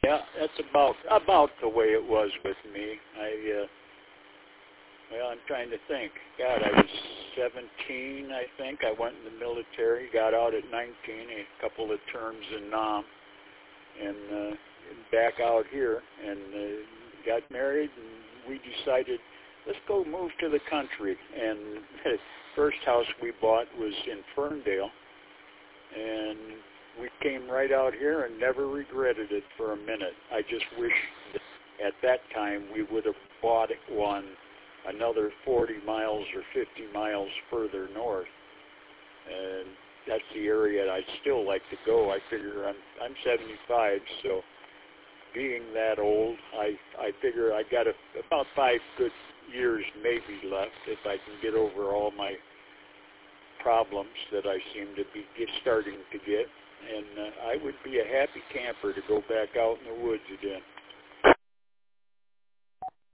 Yeah, that's about the way it was with me. Well, I'm trying to think. God, I was 17, I think. I went in the military, got out at 19, a couple of terms in Nam, and back out here, and got married, and we decided, let's go move to the country. And the first house we bought was in Ferndale, and we came right out here and never regretted it for a minute. I just wish that at that time we would have bought one another 40 miles or 50 miles further north. And that's the area I'd still like to go. I figure I'm 75, so being that old, I figure I got about 5 good years maybe left if I can get over all my problems that I seem to be starting to get. And I would be a happy camper to go back out in the woods again.